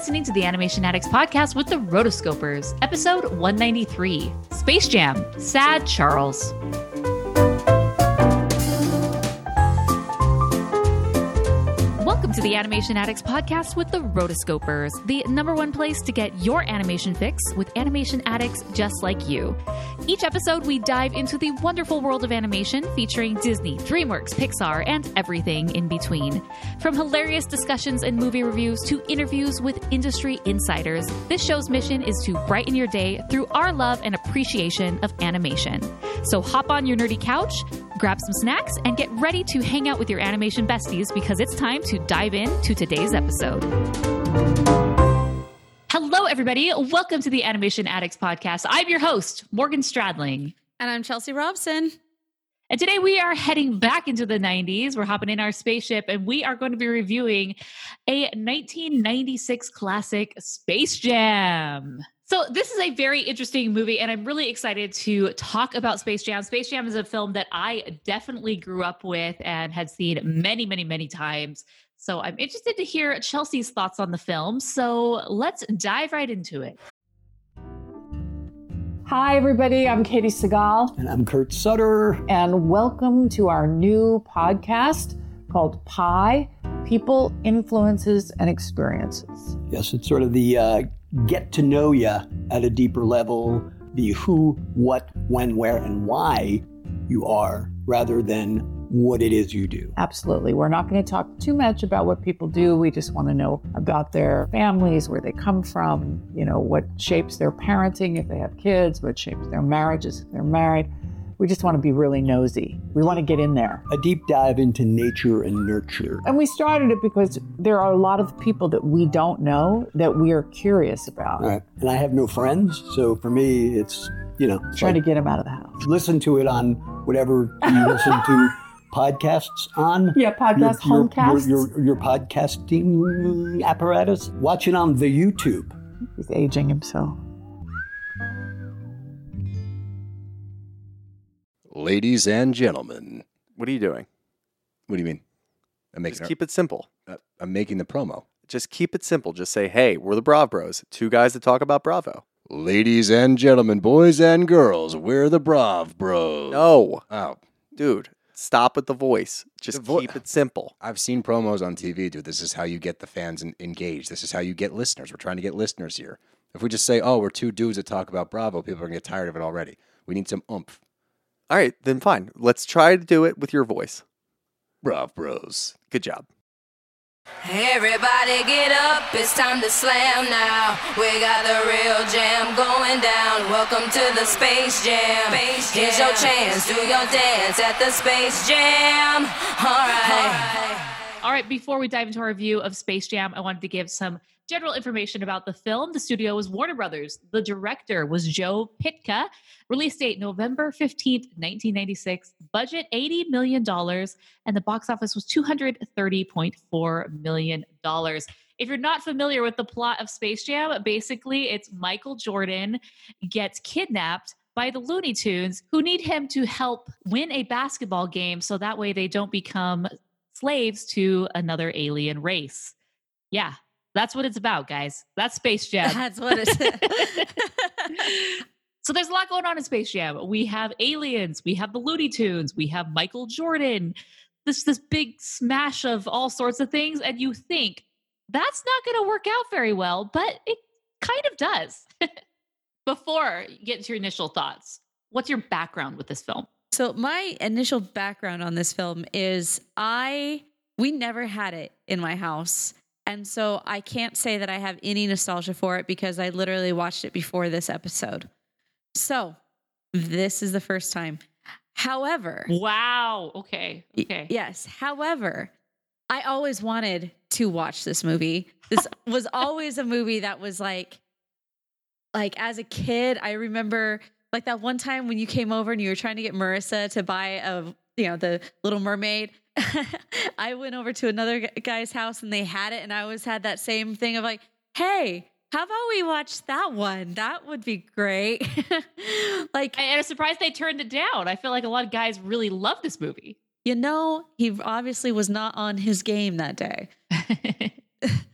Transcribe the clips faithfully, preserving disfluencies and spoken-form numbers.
listening to the Animation Addicts podcast with the Rotoscopers, episode one ninety-three, Space Jam, Sad Charles. Welcome to the Animation Addicts podcast with the Rotoscopers, the number one place to get your animation fix with animation addicts just like you. Each episode, we dive into the wonderful world of animation featuring Disney, DreamWorks, Pixar, and everything in between. From hilarious discussions and movie reviews to interviews with industry insiders, this show's mission is to brighten your day through our love and appreciation of animation. So hop on your nerdy couch, grab some snacks, and get ready to hang out with your animation besties because it's time to dive into today's episode. Hello, everybody. Welcome to the Animation Addicts podcast. I'm your host, Morgan Stradling. And I'm Chelsea Robson. And today we are heading back into the nineties. We're hopping in our spaceship, and we are going to be reviewing a nineteen ninety-six classic, Space Jam. So this is a very interesting movie, and I'm really excited to talk about Space Jam. Space Jam is a film that I definitely grew up with and had seen many, many, many times. So I'm interested to hear Chelsea's thoughts on the film. So let's dive right into it. Hi, everybody. I'm Katie Segal. And I'm Kurt Sutter. And welcome to our new podcast called Pi, People, Influences, and Experiences. Yes, it's sort of the uh, get to know you at a deeper level, the who, what, when, where, and why you are, rather than what it is you do. Absolutely. We're not going to talk too much about what people do. We just want to know about their families, where they come from, you know, what shapes their parenting if they have kids, what shapes their marriages if they're married. We just want to be really nosy. We want to get in there. A deep dive into nature and nurture. And we started it because there are a lot of people that we don't know that we are curious about. Right. And I have no friends, so for me, it's, you know. Trying like, to get them out of the house. Listen to it on whatever you listen to podcasts on. Yeah, podcast, your, homecasts. Your, your, your podcasting apparatus. Watch it on the YouTube. He's aging himself. Ladies and gentlemen. What are you doing? What do you mean? I'm making Just keep it simple. Uh, I'm making the promo. Just keep it simple. Just say, hey, we're the Brav Bros. Two guys that talk about Bravo. Ladies and gentlemen, boys and girls, we're the Brav Bros. No. Oh. Dude, stop with the voice. Just The vo- keep it simple. I've seen promos on T V, dude. This is how you get the fans en- engaged. This is how you get listeners. We're trying to get listeners here. If we just say, oh, we're two dudes that talk about Bravo, people are going to get tired of it already. We need some oomph. All right, then fine. Let's try to do it with your voice. Brav Bros. Good job. Everybody get up, it's time to slam now. We got the real jam going down. Welcome to the Space Jam. Space Jam. Here's your chance, do your dance at the Space Jam. All right. All right. All right, before we dive into our review of Space Jam, I wanted to give some general information about the film. The studio was Warner Brothers. The director was Joe Pytka. Release date November fifteenth, nineteen ninety-six. Budget eighty million dollars. And the box office was two hundred thirty point four million dollars. If you're not familiar with the plot of Space Jam, basically it's Michael Jordan gets kidnapped by the Looney Tunes, who need him to help win a basketball game so that way they don't become slaves to another alien race. Yeah. That's what it's about, guys. That's Space Jam. That's what it's So there's a lot going on in Space Jam. We have aliens, we have the Looney Tunes, we have Michael Jordan, this this big smash of all sorts of things, and you think that's not going to work out very well, but it kind of does. Before you get into your initial thoughts, what's your background with this film? So my initial background on this film is I we never had it in my house. And so I can't say that I have any nostalgia for it because I literally watched it before this episode. So this is the first time. However. Wow. Okay. Okay. Yes. However, I always wanted to watch this movie. This was always a movie that was like, like as a kid, I remember like that one time when you came over and you were trying to get Marissa to buy a, you know, the Little Mermaid. I went over to another guy's house and they had it. And I always had that same thing of like, hey, how about we watch that one? That would be great. Like, and I'm surprised they turned it down. I feel like a lot of guys really love this movie. You know, he obviously was not on his game that day.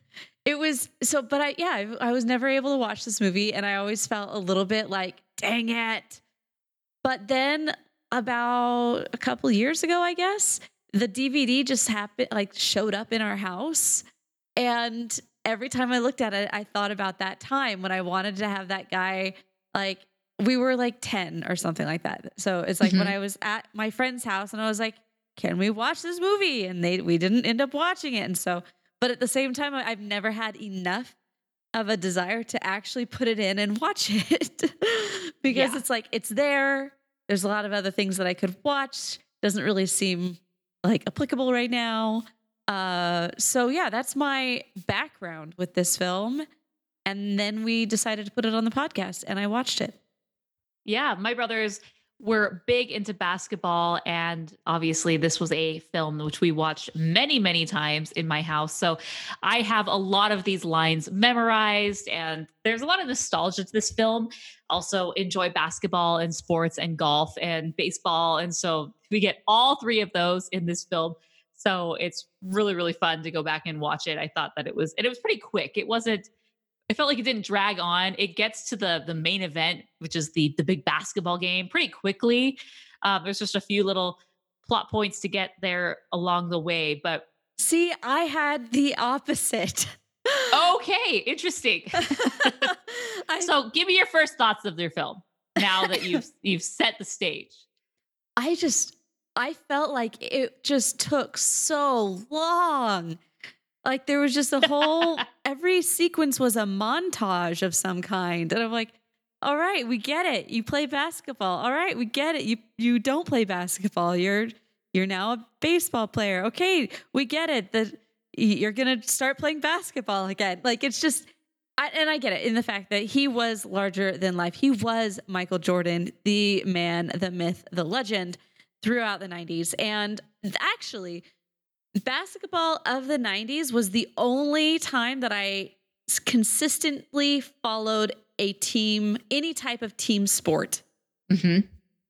it was so, but I, yeah, I, I was never able to watch this movie, and I always felt a little bit like, dang it. But then about a couple years ago, I guess, the D V D just happened, like showed up in our house. And every time I looked at it, I thought about that time when I wanted to have that guy, like, we were like ten or something like that. So it's like Mhm. when I was at my friend's house and I was like, can we watch this movie? And they, we didn't end up watching it. And so, but at the same time, I- I've never had enough of a desire to actually put it in and watch it because Yeah. it's like, it's there. There's a lot of other things that I could watch. Doesn't really seem like applicable right now. Uh, so yeah, that's my background with this film. And then we decided to put it on the podcast and I watched it. Yeah, my brothers were big into basketball, and obviously this was a film which we watched many, many times in my house. So I have a lot of these lines memorized, and there's a lot of nostalgia to this film. Also enjoy basketball and sports and golf and baseball, and so we get all three of those in this film. So it's really, really fun to go back and watch it. I thought that it was, and it was pretty quick. It wasn't. It felt like it didn't drag on. It gets to the the main event, which is the the big basketball game, pretty quickly. Um, there's just a few little plot points to get there along the way, but See, I had the opposite. okay, interesting. I, So, give me your first thoughts of your film now that you've you've set the stage. I just, I felt like it just took so long. Like there was just a whole, every sequence was a montage of some kind. And I'm like, all right, we get it. You play basketball. All right, we get it. You you don't play basketball. You're you're now a baseball player. Okay, we get it. That you're gonna start playing basketball again. Like it's just, I, and I get it in the fact that he was larger than life. He was Michael Jordan, the man, the myth, the legend throughout the nineties. And actually, basketball of the nineties was the only time that I consistently followed a team, any type of team sport. Mm-hmm.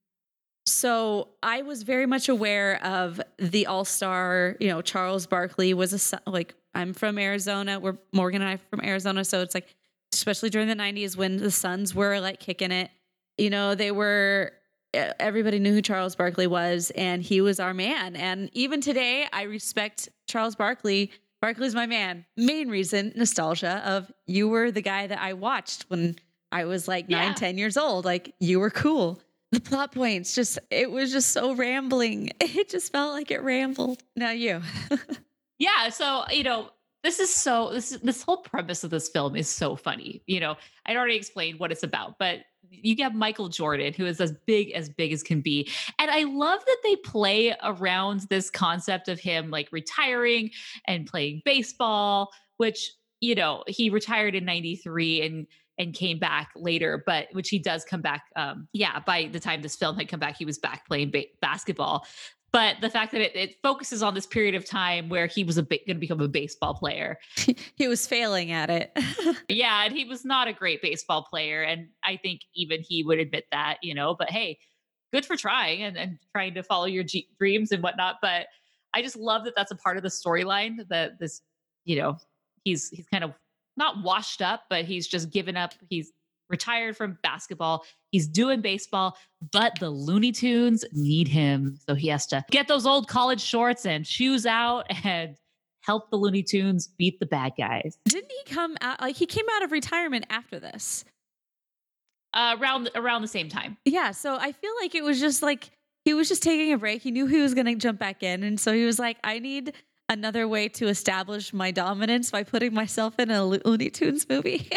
So I was very much aware of the all-star, you know, Charles Barkley was a, Sun- like, I'm from Arizona. We're Morgan and I from Arizona. So it's like, especially during the nineties when the Suns were like kicking it, you know, they were, everybody knew who Charles Barkley was and he was our man. And even today, I respect Charles Barkley. Barkley's my man. Main reason, nostalgia of you were the guy that I watched when I was like nine, Yeah. ten years old. Like you were cool. The plot points, just, it was just so rambling. It just felt like it rambled. Now you. Yeah, so you know, this is so this is, this whole premise of this film is so funny. You know, I'd already explained what it's about, but you get Michael Jordan, who is as big as big as can be, and I love that they play around this concept of him like retiring and playing baseball, which you know he retired in ninety-three and and came back later, but which he does come back. Um, yeah, by the time this film had come back, he was back playing ba- basketball. But the fact that it, it focuses on this period of time where he was a ba- going to become a baseball player. He was failing at it. Yeah, and he was not a great baseball player. And I think even he would admit that, you know, but hey, good for trying and, and trying to follow your G- dreams and whatnot. But I just love that that's a part of the storyline that this, you know, he's he's kind of not washed up, but he's just given up. He's retired from basketball. He's doing baseball, but the Looney Tunes need him. So he has to get those old college shorts and shoes out and help the Looney Tunes beat the bad guys. Didn't he come out, like he came out of retirement after this? Uh, around around the same time. Yeah. So I feel like it was just like, he was just taking a break. He knew he was going to jump back in. And so he was like, I need another way to establish my dominance by putting myself in a Lo- Looney Tunes movie.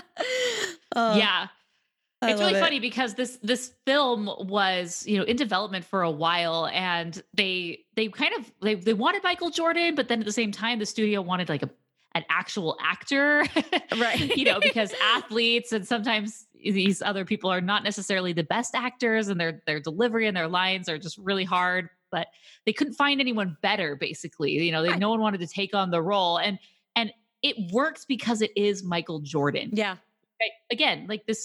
Uh, Yeah. I It's love really it. funny because this this film was, you know, in development for a while, and they they kind of they they wanted Michael Jordan, but then at the same time the studio wanted like a an actual actor. Right. You know, because athletes and sometimes these other people are not necessarily the best actors, and their their delivery and their lines are just really hard, but they couldn't find anyone better basically. You know, they, Right. no one wanted to take on the role, and and it works because it is Michael Jordan. Yeah. Right? Again, like this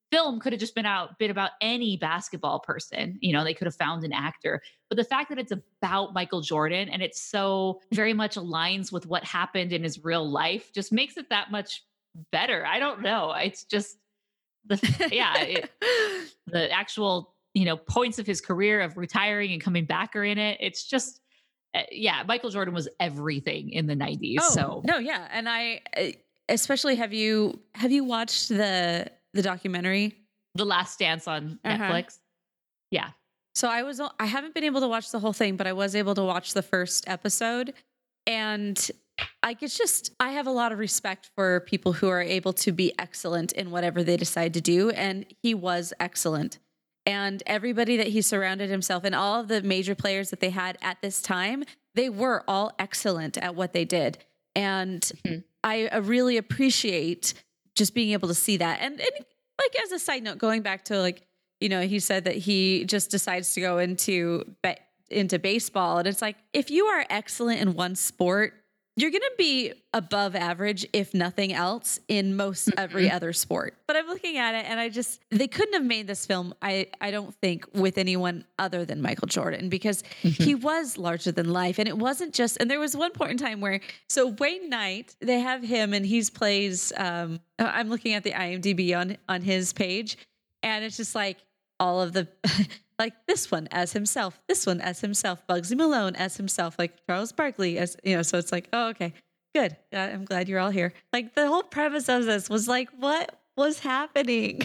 film could have just been out been about any basketball person. You know, they could have found an actor. But the fact that it's about Michael Jordan and it's so very much aligns with what happened in his real life just makes it that much better. I don't know. It's just the yeah, it, the actual, you know, points of his career of retiring and coming back are in it. It's just uh, yeah, Michael Jordan was everything in the nineties. Oh, so no, yeah. And I especially have you have you watched the the documentary The Last Dance on Uh-huh. Netflix? Yeah. So I was I haven't been able to watch the whole thing, but I was able to watch the first episode, and I it's just I have a lot of respect for people who are able to be excellent in whatever they decide to do, and he was excellent. And everybody that he surrounded himself and all of the major players that they had at this time, they were all excellent at what they did. And Mhm. I uh, really appreciate just being able to see that. And, and like as a side note, going back to like, you know, he said that he just decides to go into ba- into baseball, and it's like if you are excellent in one sport, you're going to be above average, if nothing else, in most every other sport. But I'm looking at it and I just, they couldn't have made this film, I, I don't think, with anyone other than Michael Jordan, because he was larger than life. And it wasn't just, and there was one point in time where, so Wayne Knight, they have him and he's plays, um, I'm looking at the I M D B on, on his page, and it's just like all of the, like this one as himself, this one as himself, Bugsy Malone as himself, like Charles Barkley as, you know, so it's like, oh, okay, good. Uh, I'm glad you're all here. Like the whole premise of this was like, what was happening?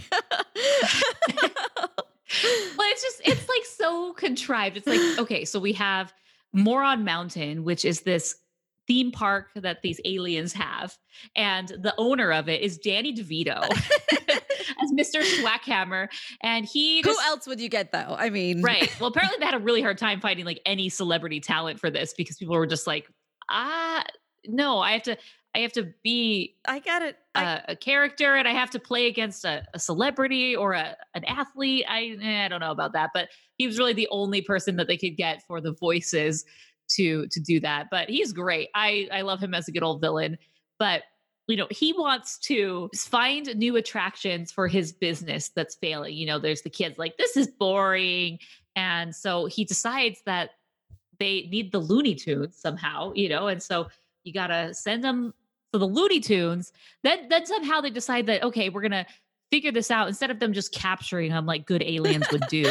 Well, it's just, it's like so contrived. It's like, okay, so we have Moron Mountain, which is this theme park that these aliens have. And the owner of it is Danny DeVito as Mister Swackhammer. And he Who just, else would you get though? I mean, right. Well, apparently they had a really hard time finding like any celebrity talent for this because people were just like, ah, no, I have to, I have to be I got it. I, a, a character and I have to play against a, a celebrity or a, an athlete. I, eh, I don't know about that, but he was really the only person that they could get for the voices to, to do that. But he's great. I, I love him as a good old villain, but you know, he wants to find new attractions for his business that's failing. You know, there's the kids like, this is boring. And so he decides that they need the Looney Tunes somehow, you know, and so you got to send them to the Looney Tunes. Then, then somehow they decide that, okay, we're going to figure this out. Instead of them just capturing them like good aliens would do,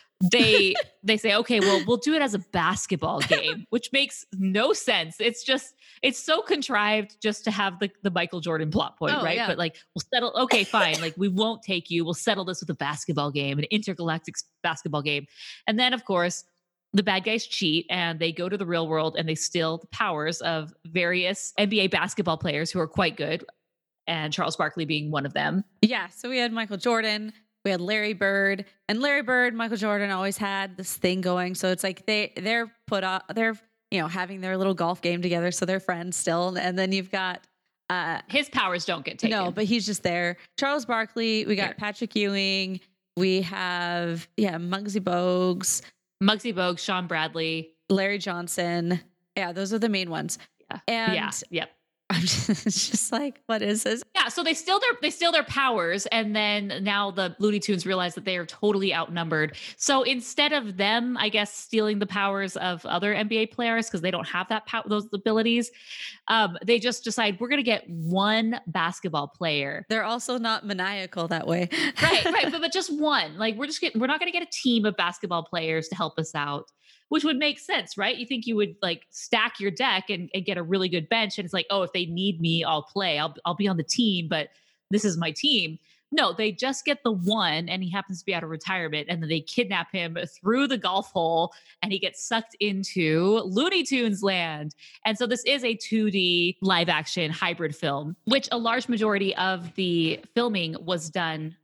they, they say, okay, well, we'll do it as a basketball game, which makes no sense. It's just, it's so contrived just to have the, the Michael Jordan plot point, Oh, right? yeah. But like, we'll settle, okay, fine. Like we won't take you. We'll settle this with a basketball game, an intergalactic s- basketball game. And then of course, the bad guys cheat and they go to the real world and they steal the powers of various N B A basketball players who are quite good. And Charles Barkley being one of them. yeah. So we had Michael Jordan, we had Larry Bird, and Larry Bird, Michael Jordan always had this thing going. So it's like they, they're put up, they're, you know, having their little golf game together. So they're friends still. And then you've got, uh, His powers don't get taken. no, but he's just there. Charles Barkley, we got Here. Patrick Ewing, we have, yeah, Muggsy Bogues, Muggsy Bogues, Sean Bradley. Larry Johnson. Yeah, those are the main ones. Yeah. And yeah. Yep. I'm just, it's just like, what is this? Yeah, so they steal their they steal their powers, and then now the Looney Tunes realize that they are totally outnumbered. So instead of them, I guess, stealing the powers of other N B A players because they don't have that pow- those abilities, um, they just decide we're going to get one basketball player. They're also not maniacal that way. right, right, but, but just one. Like we're just getting, we're not going to get a team of basketball players to help us out, which would make sense, right? You think you would like stack your deck and, and get a really good bench, and it's like, oh, if they need me, I'll play. I'll I'll be on the team, but this is my team. No, they just get the one, and he happens to be out of retirement, and then they kidnap him through the golf hole, and he gets sucked into Looney Tunes land. And so this is a two D live action hybrid film, which a large majority of the filming was done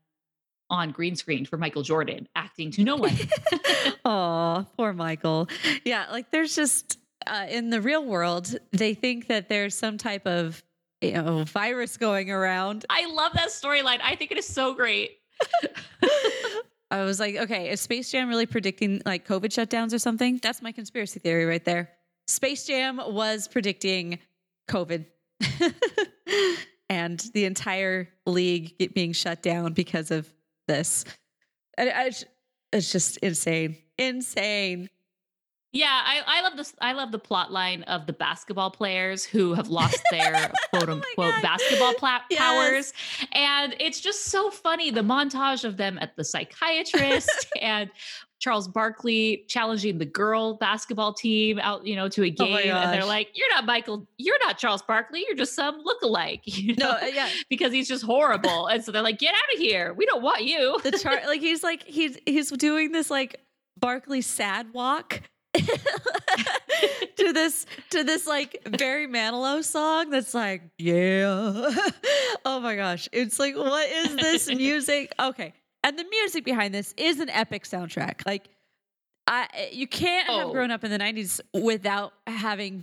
on green screen for Michael Jordan, acting to no one. Oh, poor Michael. Yeah, like there's just uh, in the real world, they think that there's some type of, you know, virus going around. I love that storyline. I think it is so great. I was like, okay, is Space Jam really predicting like COVID shutdowns or something? That's my conspiracy theory right there. Space Jam was predicting COVID and the entire league get- being shut down because of this. And I, it's just insane, insane. Yeah, I, I love this. I love the plot line of the basketball players who have lost their quote unquote God. basketball pla- Yes. powers. And it's just so funny. The montage of them at the psychiatrist and Charles Barkley challenging the girl basketball team out, you know, to a Oh my game. And they're gosh. like, you're not Michael, you're not Charles Barkley, you're just some lookalike, you know, No, uh, yeah. because he's just horrible. And so they're like, get out of here. We don't want you. The chart, like he's like he's he's doing this like Barkley sad walk to this to this like Barry Manilow song that's like, yeah. Oh my gosh. It's like, what is this music? Okay. And the music behind this is an epic soundtrack. Like I you can't have Oh. grown up in the nineties without having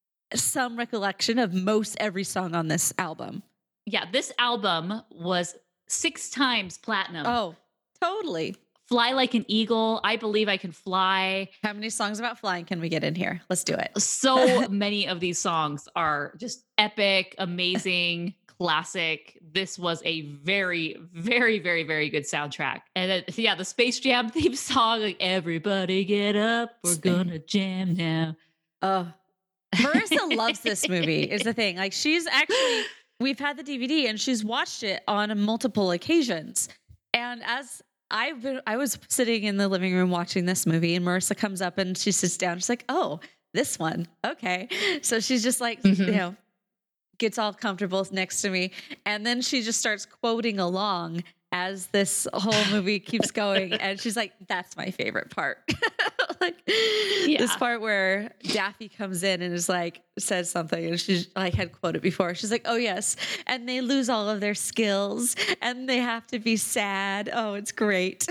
some recollection of most every song on this album. Yeah, this album was six times platinum. Oh, totally. Fly Like an Eagle, I Believe I Can Fly. How many songs about flying can we get in here? Let's do it. So many of these songs are just epic, amazing, classic. This was a very, very, very, very good soundtrack. And then, yeah, the Space Jam theme song, like, everybody get up, we're gonna jam now. Oh, Marissa loves this movie is the thing. Like she's actually, we've had the D V D and she's watched it on multiple occasions. And as I've been, I was sitting in the living room watching this movie and Marissa comes up and she sits down. She's like, oh, this one. Okay. So she's just like, Mhm. you know, gets all comfortable next to me. And then she just starts quoting along as this whole movie keeps going. And she's like, that's my favorite part. Like this Yeah. part where Daffy comes in and is like, says something and she's like had quoted before. She's like, oh yes. And they lose all of their skills and they have to be sad. Oh, it's great.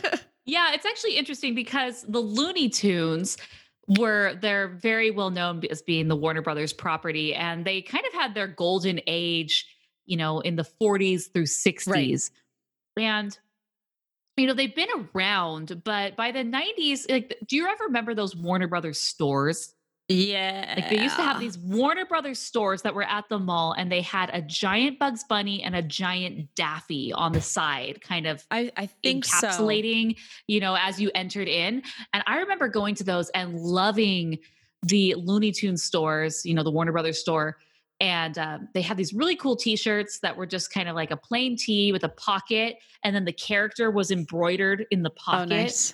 Yeah, it's actually interesting because the Looney Tunes were, they're very well known as being the Warner Brothers property, and they kind of had their golden age, you know, in the forties through sixties. And, you know, they've been around, but by the nineties, like, do you ever remember those Warner Brothers stores? Yeah. Like they used to have these Warner Brothers stores that were at the mall, and they had a giant Bugs Bunny and a giant Daffy on the side, kind of I, I think so. encapsulating, you know, as you entered in. And I remember going to those and loving the Looney Tunes stores, you know, the Warner Brothers store. And um, they had these really cool t-shirts that were just kind of like a plain tee with a pocket. And then the character was embroidered in the Oh, pocket. nice.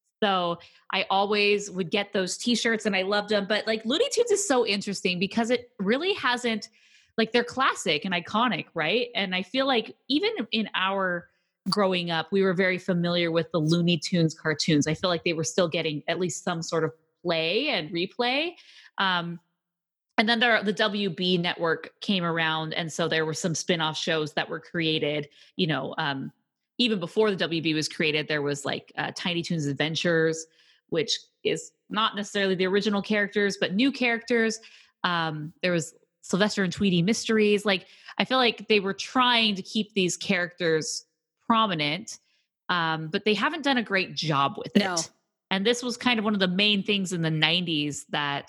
So I always would get those t-shirts and I loved them. But like Looney Tunes is so interesting because it really hasn't, like they're classic and iconic, right? And I feel like even in our growing up, we were very familiar with the Looney Tunes cartoons. I feel like they were still getting at least some sort of play and replay. Um, and then there, the W B network came around. And so there were some spin-off shows that were created, you know, um, even before the W B was created, there was like uh, Tiny Toons Adventures, which is not necessarily the original characters, but new characters. Um, there was Sylvester and Tweety Mysteries. Like, I feel like they were trying to keep these characters prominent, um, but they haven't done a great job with it. No. And this was kind of one of the main things in the nineties that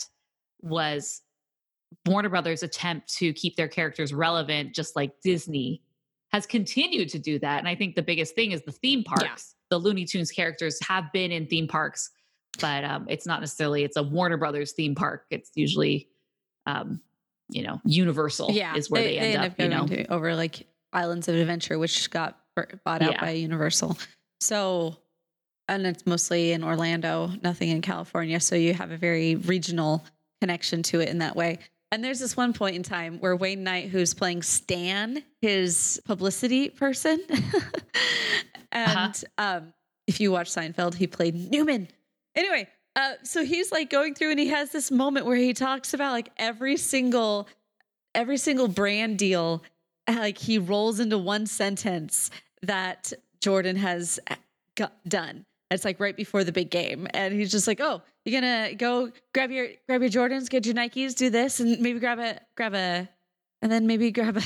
was Warner Brothers' attempt to keep their characters relevant, just like Disney has continued to do that. And I think the biggest thing is the theme parks. Yeah. The Looney Tunes characters have been in theme parks, but um, it's not necessarily, it's a Warner Brothers theme park. It's usually, um, you know, Universal Yeah. is where they, end, up, you know. to, over like Islands of Adventure, which got b- bought out Yeah. by Universal. So, and it's mostly in Orlando, nothing in California. So you have a very regional connection to it in that way. And there's this one point in time where Wayne Knight, who's playing Stan, his publicity person, and Uh-huh. um, if you watch Seinfeld, he played Newman. Anyway, uh, so he's like going through, and he has this moment where he talks about like every single, every single brand deal, like he rolls into one sentence that Jordan has got done. It's like right before the big game, and he's just like, "Oh, you're gonna go grab your grab your Jordans, get your Nikes, do this, and maybe grab a grab a, and then maybe grab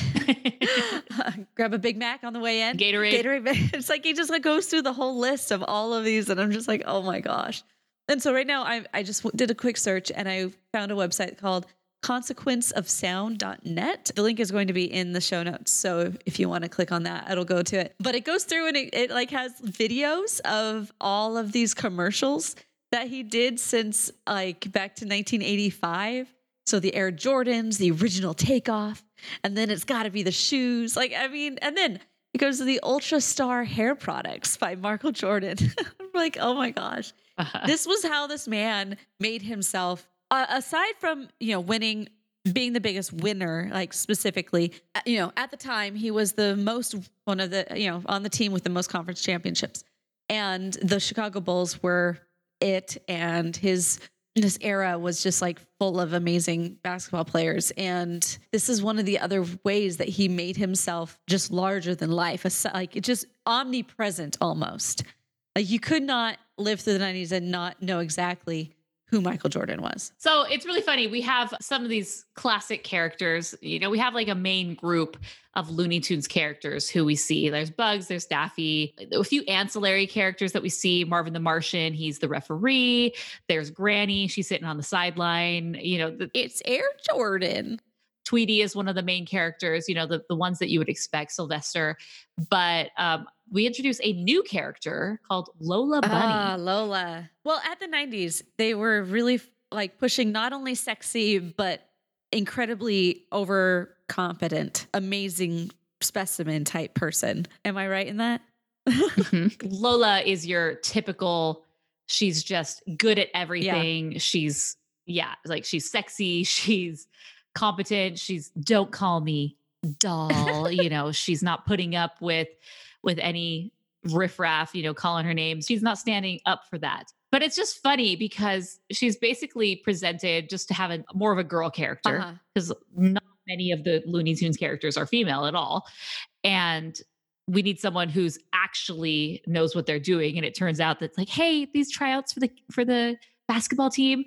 a grab a Big Mac on the way in." Gatorade. Gatorade. It's like he just like goes through the whole list of all of these, and I'm just like, "Oh my gosh!" And so right now, I I just did a quick search, and I found a website called consequence of sound dot net. The link is going to be in the show notes. So if you want to click on that, it'll go to it. But it goes through and it, it like has videos of all of these commercials that he did since like back to nineteen eighty-five. So the Air Jordans, the original Takeoff, and then it's got to be the shoes. Like, I mean, and then it goes to the Ultra Star hair products by Michael Jordan. I'm like, oh my gosh. Uh-huh. This was how this man made himself, uh, aside from, you know, winning, being the biggest winner, like specifically, uh, you know, at the time he was the most, one of the, you know, on the team with the most conference championships. And the Chicago Bulls were it. And his, this era was just like full of amazing basketball players. And this is one of the other ways that he made himself just larger than life, like it just omnipresent almost. Like you could not live through the nineties and not know exactly who Michael Jordan was. So it's really funny. We have some of these classic characters. You know, we have like a main group of Looney Tunes characters who we see. There's Bugs, there's Daffy, a few ancillary characters that we see. Marvin the Martian, he's the referee. There's Granny, she's sitting on the sideline. You know, the, it's Air Jordan. Tweety is one of the main characters, you know, the, the ones that you would expect, Sylvester. But um, we introduce a new character called Lola Bunny. Ah, Lola. Well, at the nineties, they were really like pushing not only sexy, but incredibly overconfident, amazing specimen type person. Am I right in that? Mm-hmm. Lola is your typical, she's just good at everything. Yeah. She's, yeah, like she's sexy. She's competent. She's don't call me doll. You know, she's not putting up with with any riffraff, you know, calling her name. She's not standing up for that. But it's just funny because she's basically presented just to have a more of a girl character, because uh-huh. not many of the Looney Tunes characters are female at all. And we need someone who's actually knows what they're doing. And it turns out that's like, hey, these tryouts for the for the basketball team.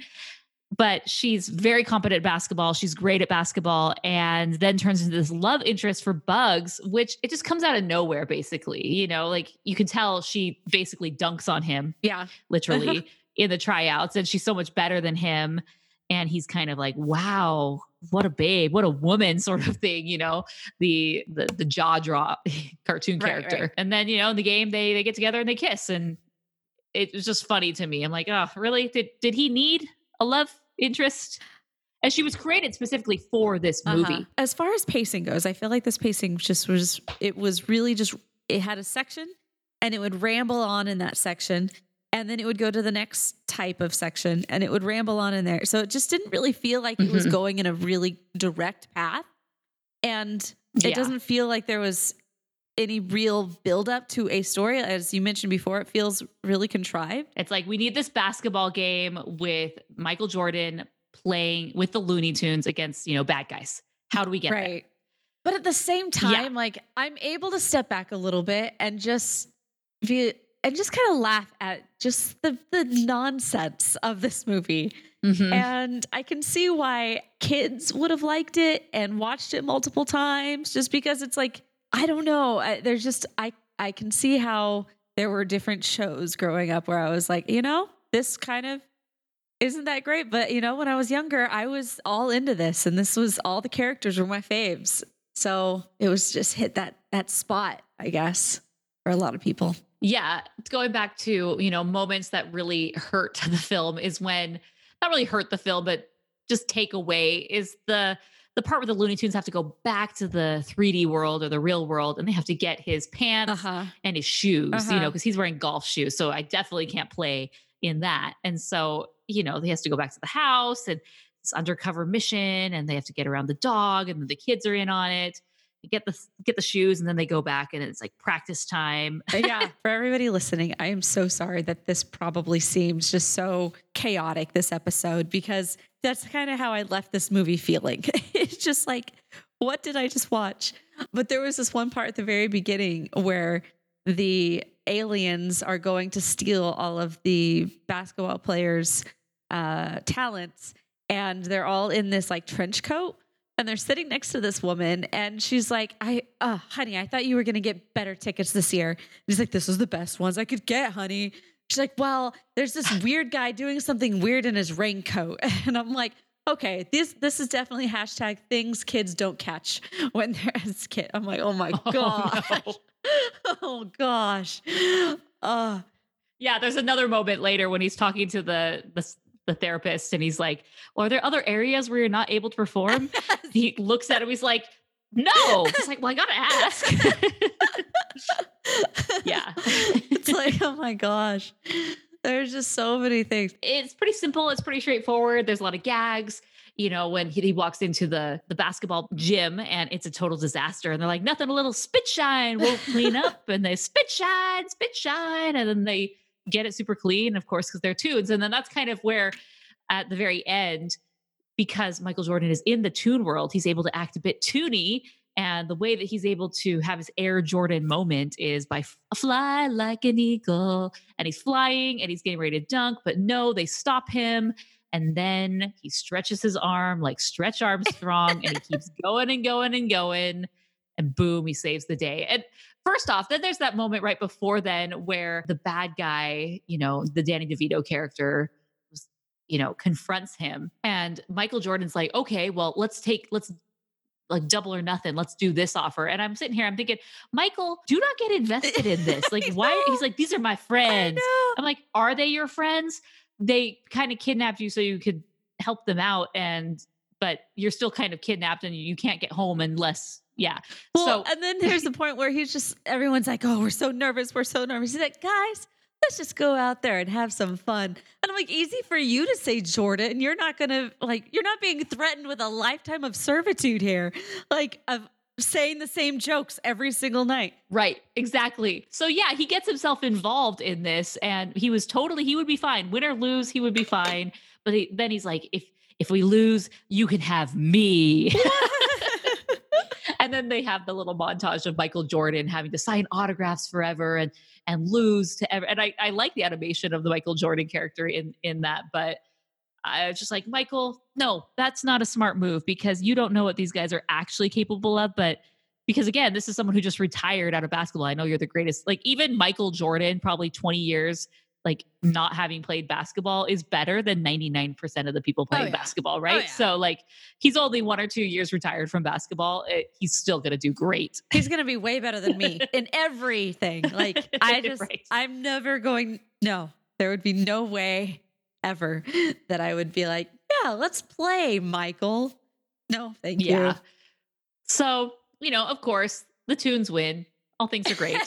But she's very competent at basketball. She's great at basketball, and then turns into this love interest for Bugs, which it just comes out of nowhere, basically. You know, like you can tell she basically dunks on him. Yeah. Literally in the tryouts. And she's so much better than him. And he's kind of like, wow, what a babe, what a woman sort of thing, you know, the the, the jaw drop cartoon character. Right, right. And then, you know, in the game, they they get together and they kiss. And it was just funny to me. I'm like, oh, really? Did did he need a love interest? And she was created specifically for this movie. Uh-huh. As far as pacing goes, I feel like this pacing just was, it was really just, it had a section and it would ramble on in that section. And then it would go to the next type of section and it would ramble on in there. So it just didn't really feel like it was mm-hmm. going in a really direct path. And it yeah. doesn't feel like there was any real buildup to a story. As you mentioned before, it feels really contrived. It's like, we need this basketball game with Michael Jordan playing with the Looney Tunes against, you know, bad guys. How do we get right. there? But at the same time, yeah. like I'm able to step back a little bit and just be, and just kind of laugh at just the, the nonsense of this movie. Mm-hmm. And I can see why kids would have liked it and watched it multiple times, just because it's like, I don't know. I, there's just, I, I can see how there were different shows growing up where I was like, you know, this kind of isn't that great. But, you know, when I was younger, I was all into this, and this was, all the characters were my faves. So it was just hit that, that spot, I guess, for a lot of people. Yeah. Going back to, you know, moments that really hurt the film is when, not really hurt the film, but just take away is the, the part where the Looney Tunes have to go back to the three D world or the real world, and they have to get his pants uh-huh. and his shoes, uh-huh. you know, because he's wearing golf shoes. So I definitely can't play in that. And so, you know, he has to go back to the house and it's undercover mission, and they have to get around the dog, and the kids are in on it. They get the get the shoes, and then they go back, and it's like practice time. Yeah. For everybody listening, I am so sorry that this probably seems just so chaotic, this episode, because that's kind of how I left this movie feeling. It's just like, what did I just watch? But there was this one part at the very beginning where the aliens are going to steal all of the basketball players' uh, talents, and they're all in this like trench coat, and they're sitting next to this woman, and she's like, I, uh, honey, I thought you were going to get better tickets this year. And he's like, this is the best ones I could get, honey. She's like, well, there's this weird guy doing something weird in his raincoat. And I'm like, okay, this this is definitely hashtag things kids don't catch when they're as kid. I'm like, oh my Oh, gosh. no. Oh gosh. Uh, Yeah, there's another moment later when he's talking to the the, the therapist and he's like, well, are there other areas where you're not able to perform? He looks at him, he's like, no. He's like, well, I gotta ask. Yeah. It's like, oh my gosh. There's just so many things. It's pretty simple. It's pretty straightforward. There's a lot of gags. You know, when he, he walks into the the basketball gym and it's a total disaster, and they're like, nothing, a little spit shine will clean up, and they spit shine, spit shine, and then they get it super clean, of course, because they're tunes. And then that's kind of where, at the very end, because Michael Jordan is in the tune world, he's able to act a bit toony. And the way that he's able to have his Air Jordan moment is by f- fly like an eagle. And he's flying and he's getting ready to dunk, but no, they stop him. And then he stretches his arm like Stretch Armstrong and he keeps going and going and going. And boom, he saves the day. And first off, then there's that moment right before then where the bad guy, you know, the Danny DeVito character, you know, confronts him. And Michael Jordan's like, okay, well, let's take, let's like double or nothing. Let's do this offer. And I'm sitting here, I'm thinking, Michael, do not get invested in this. Like, why? He's like, these are my friends. I'm like, are they your friends? They kind of kidnapped you so you could help them out. And, but you're still kind of kidnapped and you can't get home unless, yeah. Well, so, and then there's the point where he's just, everyone's like, oh, we're so nervous. We're so nervous. He's like, guys, let's just go out there and have some fun. And I'm like, easy for you to say, Jordan. You're not going to, like, you're not being threatened with a lifetime of servitude here. Like, of saying the same jokes every single night. right, exactly. So yeah, he gets himself involved in this and he was totally, he would be fine. Win or lose, he would be fine. But he, then he's like, if, if we lose, you can have me. And then they have the little montage of Michael Jordan having to sign autographs forever and and lose to ever. And I, I like the animation of the Michael Jordan character in in that, but I was just like, Michael, no, that's not a smart move because you don't know what these guys are actually capable of. But because again, this is someone who just retired out of basketball. I know you're the greatest. Like even Michael Jordan, probably twenty years, like not having played basketball is better than ninety-nine percent of the people playing yeah. basketball, right? Oh, yeah. So like he's only one or two years retired from basketball. It, he's still going to do great. He's going to be way better than me in everything. Like I just, Right. I'm never going, no, there would be no way ever that I would be like, yeah, let's play, Michael. No, thank Yeah. you. So, you know, of course, the tunes win. All things are great.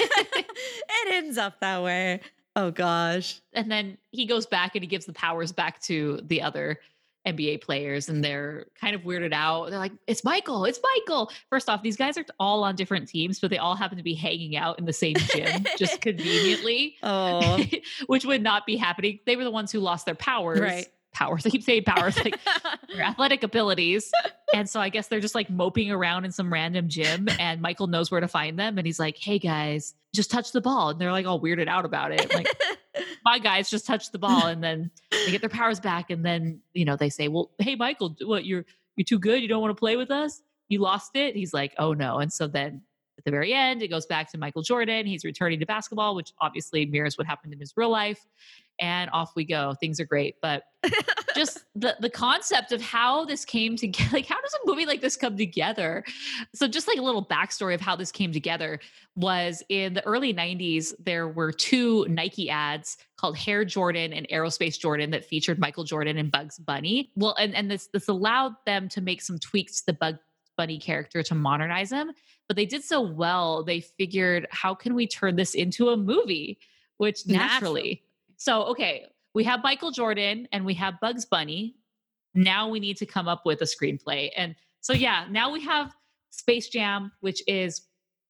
It ends up that way. Oh gosh. And then he goes back and he gives the powers back to the other N B A players and they're kind of weirded out. They're like, it's Michael, it's Michael. First off, these guys are all on different teams, but they all happen to be hanging out in the same gym just conveniently, Oh, which would not be happening. They were the ones who lost their powers. Right. Powers. I keep saying powers, like their athletic abilities. And so I guess they're just like moping around in some random gym and Michael knows where to find them. And he's like, hey guys, just touch the ball. And they're like all weirded out about it. Like, my guys just touch the ball and then they get their powers back. And then, you know, they say, well, hey, Michael, what, you're, you're too good. You don't want to play with us. You lost it. He's like, oh no. And so then at the very end, it goes back to Michael Jordan. He's returning to basketball, which obviously mirrors what happened in his real life. And off we go. Things are great. But just the, the concept of how this came together, like how does a movie like this come together? So just like a little backstory of how this came together was in the early nineties, there were two Nike ads called Hair Jordan and Aerospace Jordan that featured Michael Jordan and Bugs Bunny. Well, and, and this, this allowed them to make some tweaks to the Bugs Bunny character to modernize him. But they did so well, they figured, how can we turn this into a movie? Which naturally, Naturally. so, okay, we have Michael Jordan and we have Bugs Bunny. Now we need to come up with a screenplay. And so, yeah, now we have Space Jam, which is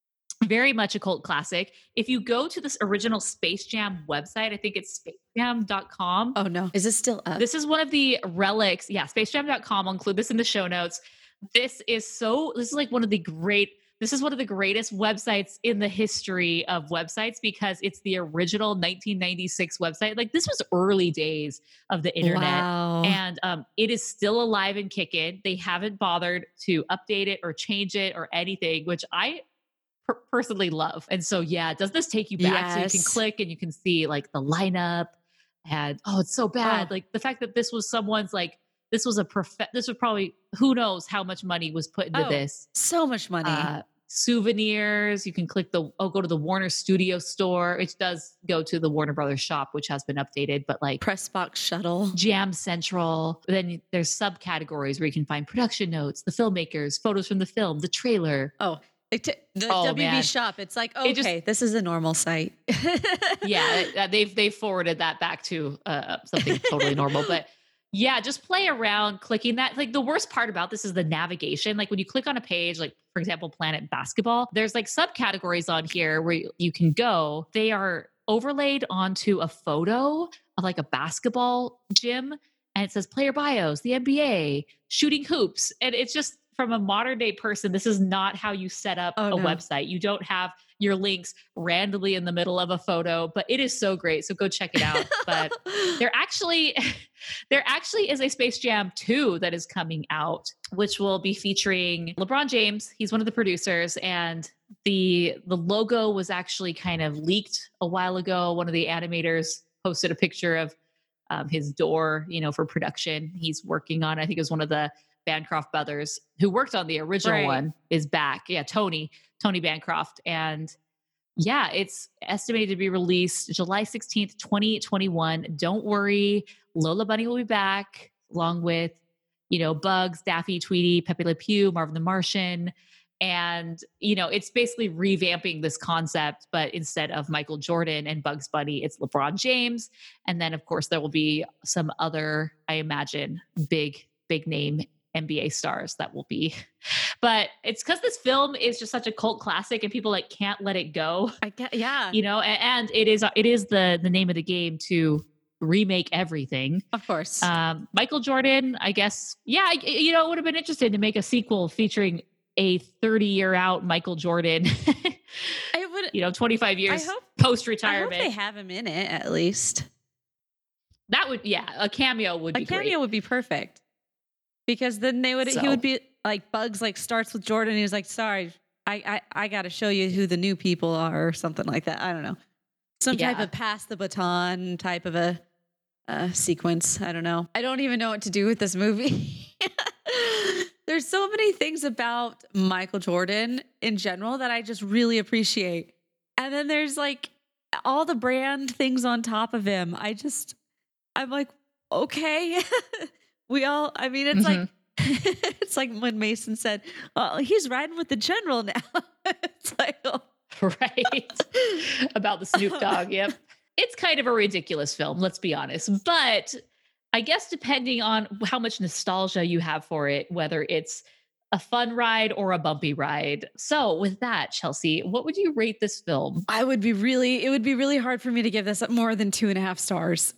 very much a cult classic. If you go to this original Space Jam website, I think it's space jam dot com. oh no. Is this still up? This is one of the relics. Yeah, space jam dot com. I'll include this in the show notes. This is so, this is like one of the great, this is one of the greatest websites in the history of websites because it's the original nineteen ninety-six website. Like this was early days of the internet. Wow. And um, it is still alive and kicking. They haven't bothered to update it or change it or anything, which I per- personally love. And so, yeah, does this take you back so you can Yes. click and you can see like the lineup and, oh, it's so bad. Oh. Like the fact that this was someone's like this was a prof- this was probably, who knows how much money was put into Oh, this. So much money. Uh, souvenirs. You can click the, oh, go to the Warner Studio store. It does go to the Warner Brothers shop, which has been updated, but like Press box shuttle. Jam Central. Then there's subcategories where you can find production notes, the filmmakers, photos from the film, the trailer. Oh, like t- the Oh, W B man. shop. It's like, It okay, just- this is a normal site. Yeah, uh, they've they've forwarded that back to uh, something totally normal. But yeah, just play around clicking that. Like the worst part about this is the navigation. Like when you click on a page, like for example, Planet Basketball, there's like subcategories on here where you, you can go. They are overlaid onto a photo of like a basketball gym, and it says player bios, the N B A, shooting hoops, and it's just from a modern day person, this is not how you set up Oh, a no. website. You don't have your links randomly in the middle of a photo, but it is so great. So go check it out. But there actually, there actually is a Space Jam two that is coming out, which will be featuring LeBron James. He's one of the producers, and the the logo was actually kind of leaked a while ago. One of the animators posted a picture of um, his door, you know, for production. He's working on, I think it was one of the Bancroft brothers who worked on the original Right. one is back. Yeah, Tony, Tony Bancroft. And yeah, it's estimated to be released July sixteenth, twenty twenty-one. Don't worry, Lola Bunny will be back along with, you know, Bugs, Daffy, Tweety, Pepe Le Pew, Marvin the Martian. And, you know, it's basically revamping this concept, but instead of Michael Jordan and Bugs Bunny, it's LeBron James. And then, of course, there will be some other, I imagine, big, big name N B A stars that will be. But it's because this film is just such a cult classic and people like can't let it go, I get, yeah, you know, and, and it is, it is the, the name of the game to remake everything. of course. Um, Michael Jordan, I guess, yeah, I- you know, it would have been interesting to make a sequel featuring a thirty year out Michael Jordan, I would, you know, twenty-five years hope- post I hope retirement. they have him in it at least. That would, yeah, a cameo would A be cameo great. would be perfect because then they would, he So. would be like Bugs, like starts with Jordan. He was like, sorry, I, I, I got to show you who the new people are or something like that. I don't know. Some type Yeah. of pass the baton type of a uh, sequence. I don't know. I don't even know what to do with this movie. There's so many things about Michael Jordan in general that I just really appreciate. And then there's like all the brand things on top of him. I just, I'm like, okay. We all, I mean, it's like, it's like when Mason said, oh, he's riding with the general now. It's like, oh. Right. About the Snoop Dogg. Yep. It's kind of a ridiculous film, let's be honest. But I guess depending on how much nostalgia you have for it, whether it's a fun ride or a bumpy ride. So with that, Chelsea, what would you rate this film? I would be really, it would be really hard for me to give this up more than two and a half stars.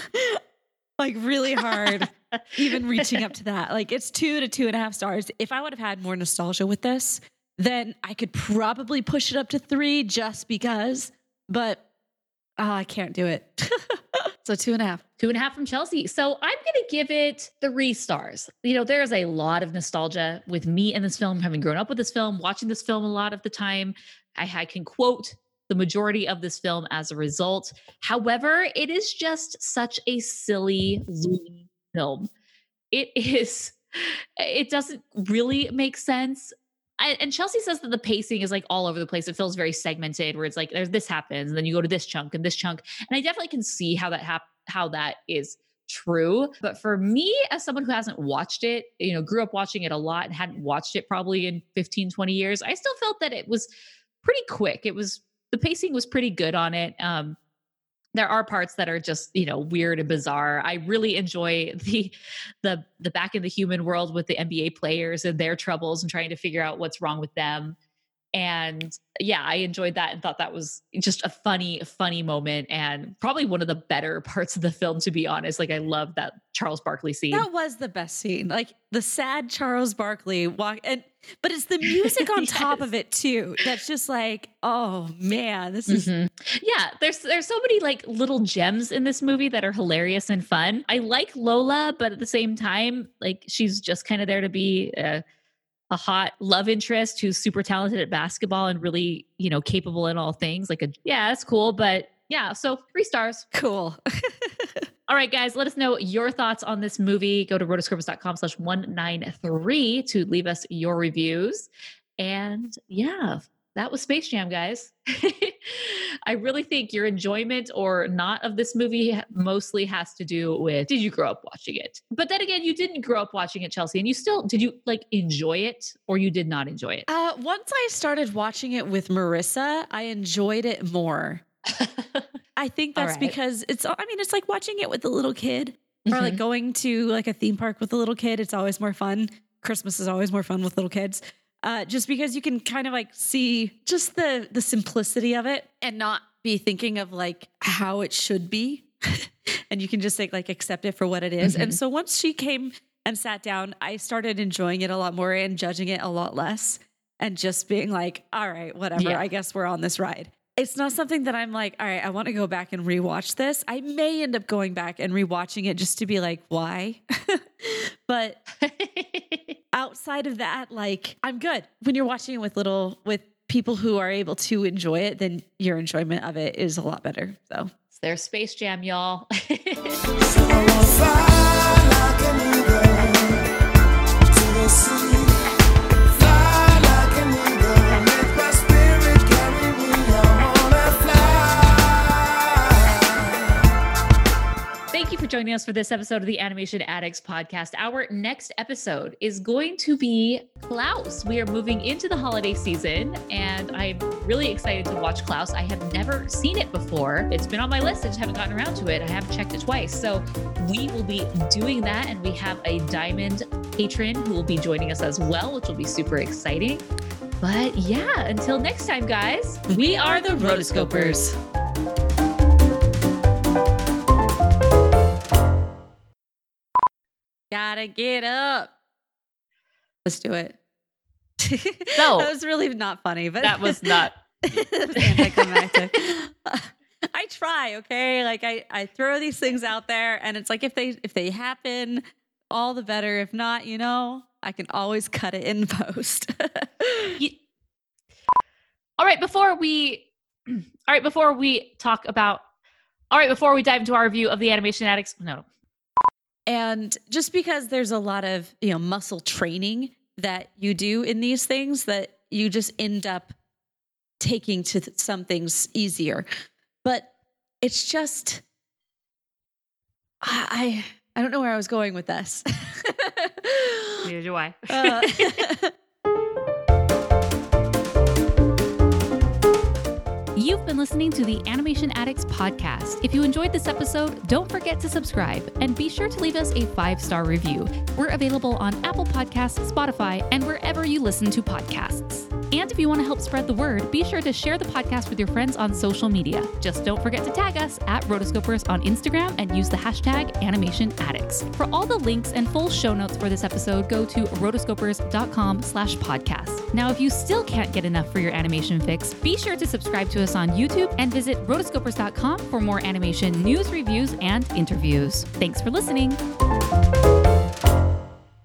Like really hard, even reaching up to that. Like it's two to two and a half stars. If I would have had more nostalgia with this, then I could probably push it up to three just because, but oh, I can't do it. So two and a half. Two and a half from Chelsea. So I'm going to give it three stars. You know, there is a lot of nostalgia with me in this film, having grown up with this film, watching this film a lot of the time. I, I can quote the majority of this film as a result. However, it is just such a silly, loony film. It is, it doesn't really make sense. I, and Chelsea says that the pacing is like all over the place. It feels very segmented where it's like, there's this happens and then you go to this chunk and this chunk. And I definitely can see how that hap- how that is true. But for me, as someone who hasn't watched it, you know, grew up watching it a lot and hadn't watched it probably in fifteen, twenty years, I still felt that it was pretty quick. It was, the pacing was pretty good on it. Um, there are parts that are just, you know, weird and bizarre. I really enjoy the the the back in the human world with the N B A players and their troubles and trying to figure out what's wrong with them. And yeah, I enjoyed that and thought that was just a funny, funny moment and probably one of the better parts of the film, to be honest. Like I love that Charles Barkley scene. That was the best scene. Like the sad Charles Barkley walk and but it's the music on top Yes. of it too. That's just like, oh man, this is Mhm. Yeah, there's there's so many like little gems in this movie that are hilarious and fun. I like Lola, but at the same time, like she's just kind of there to be a, a hot love interest who's super talented at basketball and really, you know, capable in all things. Like a yeah, that's cool, but yeah, so three stars. cool. All right, guys, let us know your thoughts on this movie. Go to rotoscopers.com slash 193 to leave us your reviews. And yeah, that was Space Jam, guys. I really think your enjoyment or not of this movie mostly has to do with, did you grow up watching it? But then again, you didn't grow up watching it, Chelsea, and you still, did you like enjoy it or you did not enjoy it? Uh, once I started watching it with Marissa, I enjoyed it more. I think that's right. because it's, I mean, it's like watching it with a little kid or like going to like a theme park with a little kid. It's always more fun. Christmas is always more fun with little kids. Uh, just because you can kind of like see just the the simplicity of it and not be thinking of like how it should be. And you can just like, like accept it for what it is. Mm-hmm. And so once she came and sat down, I started enjoying it a lot more and judging it a lot less and just being like, all right, whatever, Yeah. I guess we're on this ride. It's not something that I'm like, all right, I want to go back and rewatch this. I may end up going back and rewatching it just to be like, why? But outside of that, like, I'm good. When you're watching it with little, with people who are able to enjoy it, then your enjoyment of it is a lot better. So It's their Space Jam, y'all. Thank you for joining us for this episode of the Animation Addicts podcast. Our next episode is going to be Klaus. We are moving into the holiday season, and I'm really excited to watch Klaus. I have never seen it before. It's been on my list. I just haven't gotten around to it. I haven't checked it twice. So we will be doing that, and we have a Diamond patron who will be joining us as well, which will be super exciting. But yeah, until next time, guys, we are the Rotoscopers. gotta get up. Let's do it. So that was really not funny, but that was not. That was anticlimactic. I try, okay? Like I, I throw these things out there, and it's like if they if they happen, all the better. If not, you know, I can always cut it in post. You, all right, before we, all right, before we talk about, all right, before we dive into our review of the Animation Addicts, no. And just because there's a lot of, you know, muscle training that you do in these things, that you just end up taking to th- some things easier. But it's just, I I don't know where I was going with this. Neither do I. uh, You've been listening to the Animation Addicts podcast. If you enjoyed this episode, don't forget to subscribe and be sure to leave us a five-star review. We're available on Apple Podcasts, Spotify, and wherever you listen to podcasts. And if you want to help spread the word, be sure to share the podcast with your friends on social media. Just don't forget to tag us at Rotoscopers on Instagram and use the hashtag Animation Addicts. For all the links and full show notes for this episode, go to rotoscopers.com slash podcast. Now, if you still can't get enough for your animation fix, be sure to subscribe to us on YouTube and visit rotoscopers dot com for more animation news, reviews, and interviews. Thanks for listening.